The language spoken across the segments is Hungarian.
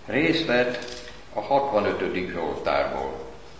Részt vett a 65. Zsoltárból.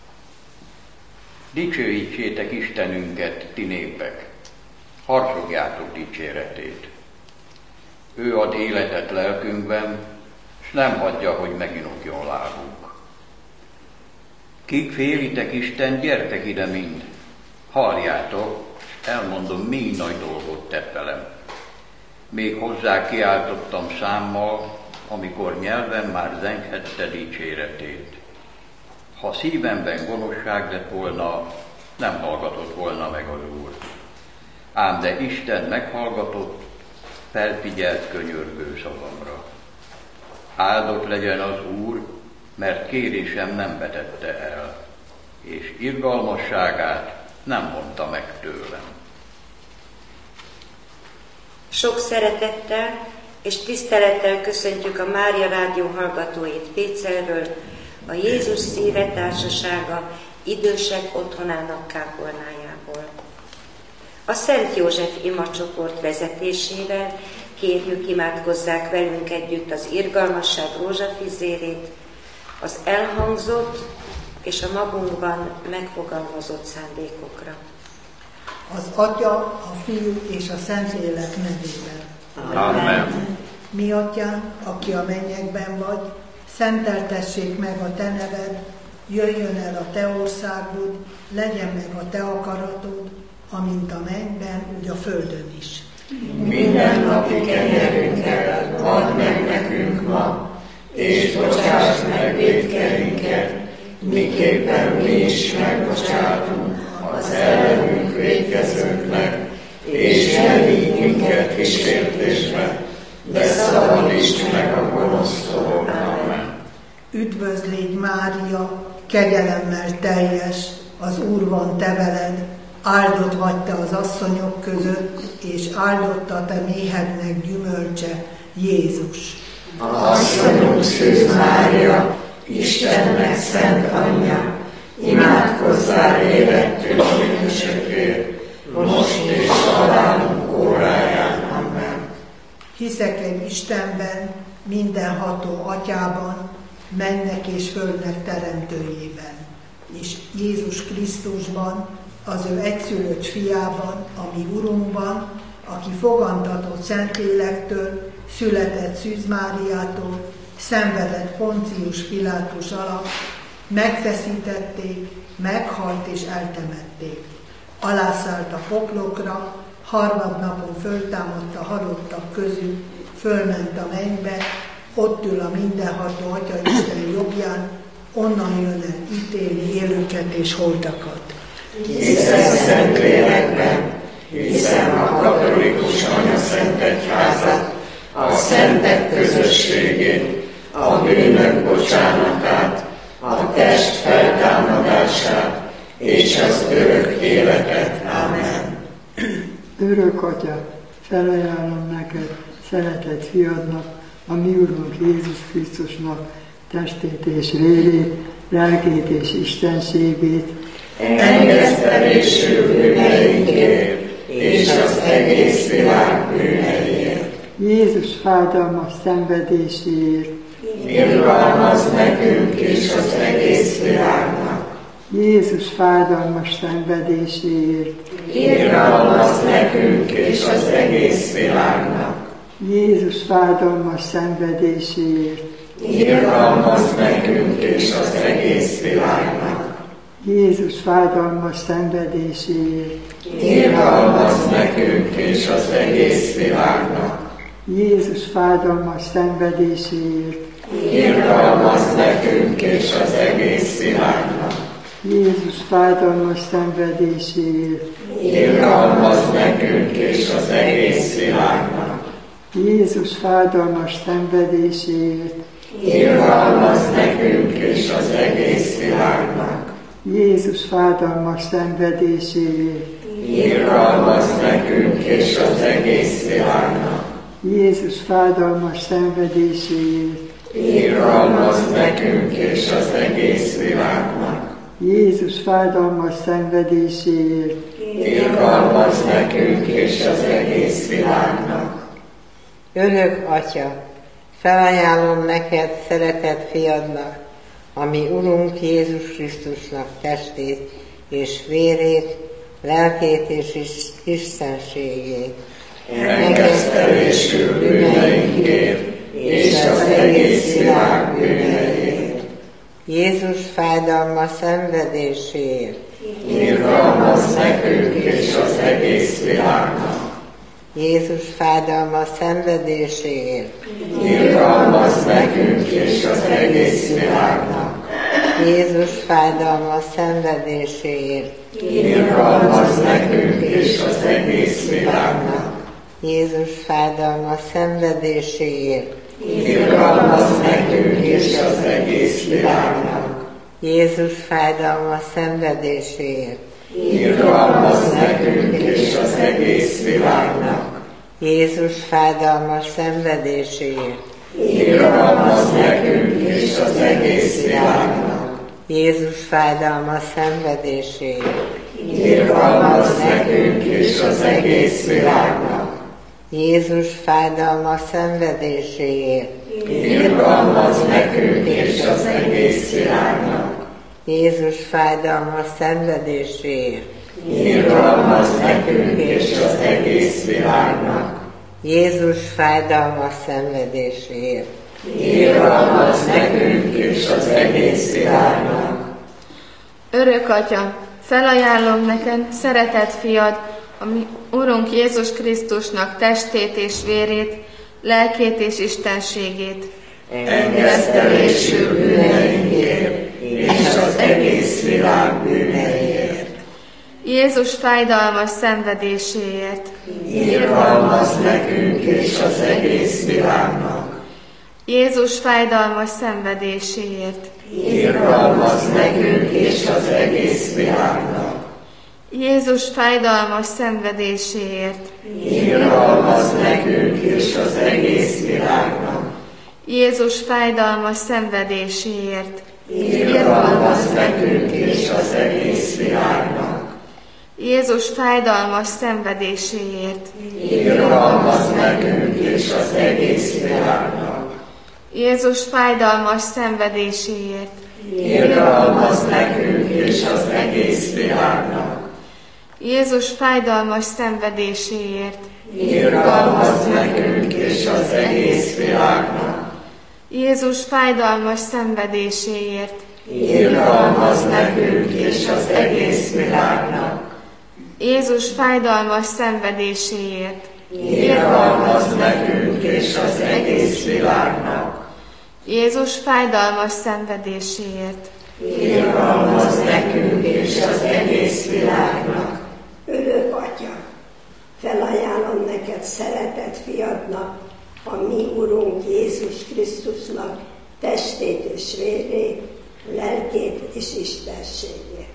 Dicsőítsétek Istenünket, ti népek, harsogjátok dicséretét. Ő ad életet lelkünkben, s nem hagyja, hogy meginokjon lábunk. Kik félitek Isten, gyertek ide mind, halljátok, elmondom, mi nagy dolgot tett velem. Még hozzá kiáltottam számmal, amikor nyelven már zengette dicséretét. Ha szívemben gonoszság lett volna, nem hallgatott volna meg az Úr. Ám de Isten meghallgatott, felfigyelt könyörgő szavamra. Áldott legyen az Úr, mert kérésem nem vetette el, és irgalmasságát nem vonta meg tőlem. Sok szeretettel és tisztelettel köszöntjük a Mária Rádió hallgatóit Pécelről, a Jézus Szíve Társasága idősek otthonának kápolnájából. A Szent József imacsoport vezetésével kérjük, imádkozzák velünk együtt az irgalmasság rózsafizérét, az elhangzott és a magunkban megfogalmazott szándékokra. Az Atya, a Fiú és a Szentlélek nevében. Amen. Mi Atyánk, aki a mennyekben vagy, szenteltessék meg a te neved, jöjjön el a te országod, legyen meg a te akaratod, amint a mennyben, úgy a földön is. Minden napi kenyerünket add meg nekünk ma, és bocsáss meg vétkeinket, miképpen mi is megbocsátunk az ellenünk vétkezőknek, és ne vigy minket kísértésbe, de szabadíts meg a gonosztól. Amen. Üdvözlégy Mária, kegyelemmel teljes, az Úr van te veled, áldott vagy te az asszonyok között, és áldott a te méhednek gyümölcse, Jézus. Asszonyunk Szűz Mária, Istennek szent anyja, imádkozzál érettünk bűnösökért, most és halálunk óráján. Amen. Hiszek egy Istenben, mindenható Atyában, mennek és földnek teremtőjében, és Jézus Krisztusban, az ő egyszülött fiában, a mi Urunkban, aki fogantatott Szentlélektől, született Szűz Máriától, szenvedett Poncius Pilátus alatt, megfeszítették, meghalt és eltemették. Alászállt a poklokra, harmadnapon föltámadt a halottak közül, fölment a mennybe, ott ül a mindenható Atya Isten jobbján, onnan jön el ítélni élőket és holtakat. Hiszem Szentlélekben, hiszem a katolikus anyaszentegyházat, a szentek közösségét, a bűnök bocsánatát, a test feltámadását és az örök életet. Amen. Örök Atya, felajánlom neked, szeretett fiadnak, a mi Urunk Jézus Krisztusnak testét és vérét, lelkét és istenségét, engesztelésű bűneinkért és az egész világ bűneiért. Jézus fájdalmas szenvedéséért, irgalmazz nekünk és az egész világnak. Jézus fájdalmas szenvedéséért, irgalmazz nekünk és az egész világnak. Jézus fájdalmas szenvedéséért, irgalmazz nekünk és az egész világnak. Jézus fájdalmas szenvedéséért, irgalmazz nekünk és az egész világnak. Jézus fájdalmas szenvedéséért, irgalmazz nekünk és az egész világnak. Jézus fájdalmas szenvedéséért, irgalmazz nekünk és az egész világnak. Jézus fájdalmas szenvedéséért, irgalmazz nekünk és az egész világnak. Jézus fájdalmas szenvedéséért, irgalmazz nekünk és az egész világnak. Jézus fájdalmas szenvedéséért, irgalmazz nekünk és az egész világnak. Jézus fájdalmas szenvedéséért, irgalmazz nekünk és az egész világnak. Örök Atya, felajánlom neked szeretett fiadnak, ami Urunk Jézus Krisztusnak testét és vérét, lelkét és istenségét. Engesztelésül bűneinkért és az egész világ bűneiért. Jézus fájdalma szenvedéséért. Irgalmazz nekünk és az egész világnak. Jézus fájdalma szenvedéséért. Irgalmazz nekünk és az egész világnak. Jézus fájdalma szenvedéséért. Irgalmazz nekünk és az egész világnak. Jézus fájdalma szenvedéséért. Irgalmazz nekünk és az egész világnak. Jézus fájdalma szenvedéséért. Irgalmazz nekünk és az egész világnak. Jézus fájdalma szenvedéséért. Irgalmazz nekünk és az egész világnak. Jézus fájdalma szenvedéséért. Irgalmazz nekünk és az egész világnak. Jézus fájdalma szenvedéséért. Irgalmazz nekünk és az egész világnak. Jézus fájdalma szenvedéséért. Irgalmazz nekünk és az egész világnak. Jézus fájdalma szenvedéséért. Irgalmazz nekünk és az egész világnak. Örök Atya, felajánlom neked szeretett fiad, ami Urunk Jézus Krisztusnak testét és vérét, lelkét és istenségét. Engesztelésül bűneinkért és az egész világ bűneiért. Jézus fájdalmas szenvedéséért. Irgalmazz nekünk és az egész világnak. Jézus fájdalmas szenvedéséért. Irgalmazz nekünk és az egész világnak. Jézus fájdalmas szenvedéséért. Irgalmazz nekünk és az egész világnak. Jézus fájdalmas szenvedéséért. Irgalmazz nekünk és az egész világnak. Jézus fájdalmas szenvedéséért. Irgalmazz nekünk és az egész világnak. Jézus fájdalmas szenvedéséért. Irgalmazz nekünk és az egész világnak. Jézus fájdalmas szenvedéséért. Irgalmazz nekünk és az egész világnak. Jézus fájdalmas szenvedéséért. Irgalmazz nekünk és az egész világnak. Jézus fájdalmas szenvedéséért. Irgalmazz nekünk és az egész világnak. Jézus fájdalmas szenvedéséért. Irgalmazz nekünk és az egész világnak. Örök Atya, felajánlom neked szeretett fiadnak, a mi Urunk Jézus Krisztusnak testét és vérét, lelkét és istenségét.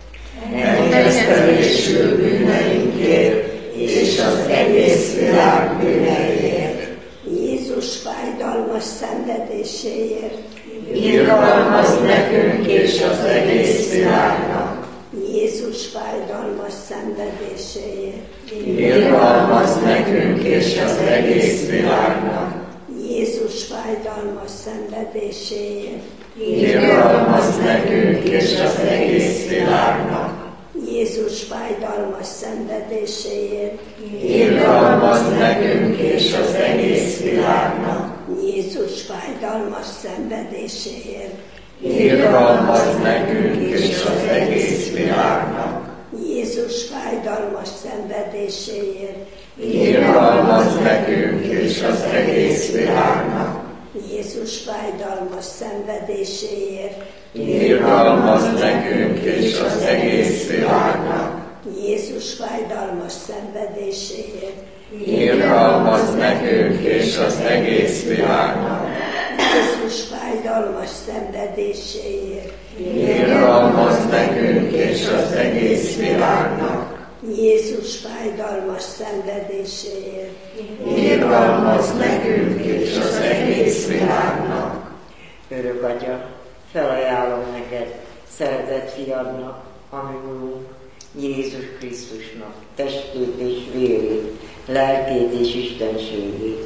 Engesztelésül bűneinkért és az egész világ bűneiért. Jézus fájdalmas szenvedéséért. Irgalmazz nekünk és az egész világnak. Jézus fájdalmas szenvedéséért. Irgalmazz nekünk és az egész világnak. Jézus fájdalmas szenvedéséért. Irgalmazz nekünk és az egész világnak. Jézus fájdalmas szenvedéséért. Irgalmazz nekünk és az egész világnak. Jézus fájdalmas szenvedéséért. Irgalmazz nekünk és az egész világnak. Jézus fájdalmas szenvedéséért. Irgalmazz nekünk és az egész világnak. Jézus fájdalmas szenvedéséért. Irgalmazz nekünk és az egész világnak. Jézus fájdalmas szenvedéséért. Irgalmazz nekünk és az egész világnak. Jézus fájdalmas szenvedéséért. Irgalmazz nekünk és az egész világnak. Jézus fájdalmas szenvedéséért. Irgalmazz nekünk és az egész világnak. Örök Atya, felajánlom neked szeretett fiadnak, ami Urunk Jézus Krisztusnak testét és vérét, lelkét és istenségét.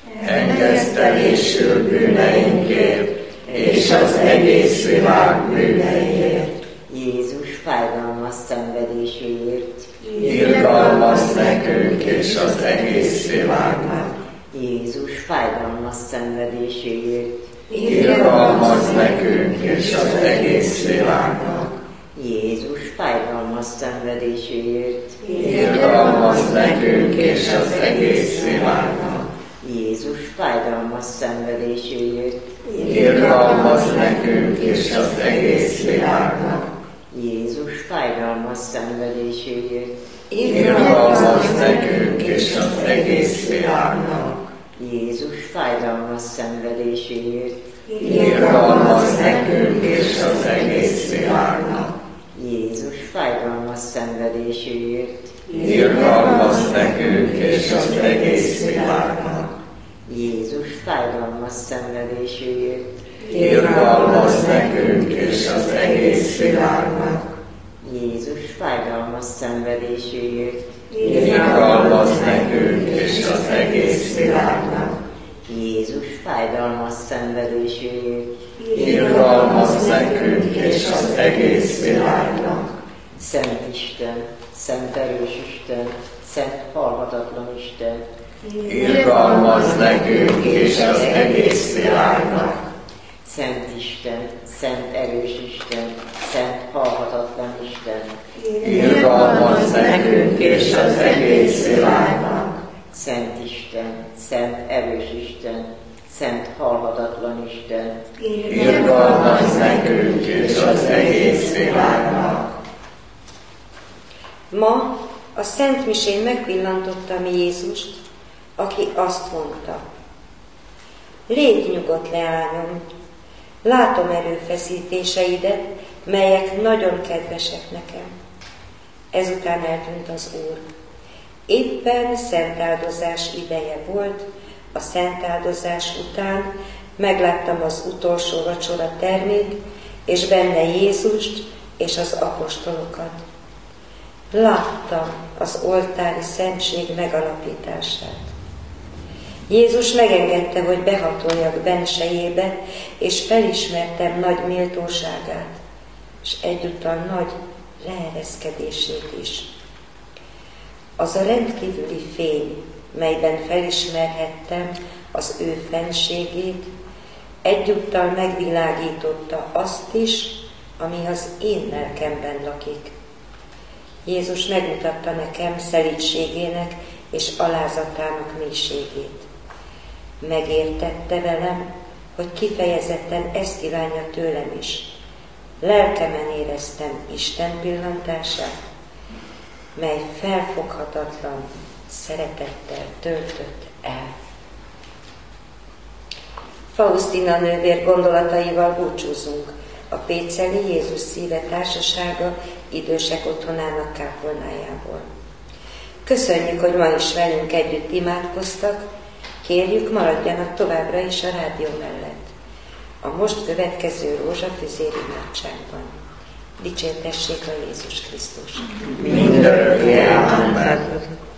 engesztelésül bűneinkért, és az egész világ bűneiért. Jézus fájdalmas szenvedéséért, irgalmazz nekünk és az egész világnak. Jézus fájdalmas szenvedéséért, irgalmazz nekünk és az egész világnak. Jézus fájdalmas szenvedéséért, irgalmazz nekünk és az egész világnak. Jézus fájdalmas szenvedéséért, irgalmazz nekünk és az egész világnak. Jézus fájdalmas szenvedéséért, irgalmazz nekünk és az egész világnak. Jézus fájdalmas szenvedéséért, irgalmazz nekünk és az egész világnak. Jézus fájdalmas szenvedéséért, irgalmazz nekünk és az egész világnak. Jézus fájdalmas szenvedéséért, irgalmazz nekünk és az egész világnak. Jézus fájdalmas szenvedéséért, irgalmazz nekünk és az egész világnak. Jézus fájdalmas szenvedéséért, irgalmazz nekünk és az egész világnak. Szent Isten, Szent erős Isten, Szent halhatatlan Isten, irgalmazz nekünk és az egész világnak. Szent Isten, Szent erős Isten, Szent halhatatlan Isten, irgalmazz nekünk és az egész világnak. Szent Isten, Szent erős Isten, Szent halhatatlan Isten, irgalmazz nekünk és az egész világnak. Ma a Szent Misén megpillantottam Jézust, aki azt mondta: légy nyugodt, leányom, látom erőfeszítéseidet, melyek nagyon kedvesek nekem. Ezután eltűnt az Úr. Éppen szentáldozás ideje volt, a szentáldozás után megláttam az utolsó vacsora termét, és benne Jézust és az apostolokat. Láttam az oltári szentség megalapítását. Jézus megengedte, hogy behatoljak bensejébe, és felismertem nagy méltóságát, és egyúttal nagy leereszkedését is. Az a rendkívüli fény, melyben felismerhettem az ő fenségét, egyúttal megvilágította azt is, ami az én lelkemben lakik. Jézus megmutatta nekem szelídségének és alázatának mélységét. Megértette velem, hogy kifejezetten ezt kívánja tőlem is. Lelkemen éreztem Isten pillantását, mely felfoghatatlan szeretettel töltött el. Faustina nővér gondolataival búcsúzunk a Péceli Jézus Szíve Társasága idősek otthonának kápolnájából. Köszönjük, hogy ma is velünk együtt imádkoztak, kérjük, maradjanak továbbra is a rádió mellett. A most következő rózsafüzér imádságban. Dicsértessék a Jézus Krisztus! Mindörökké. Amen.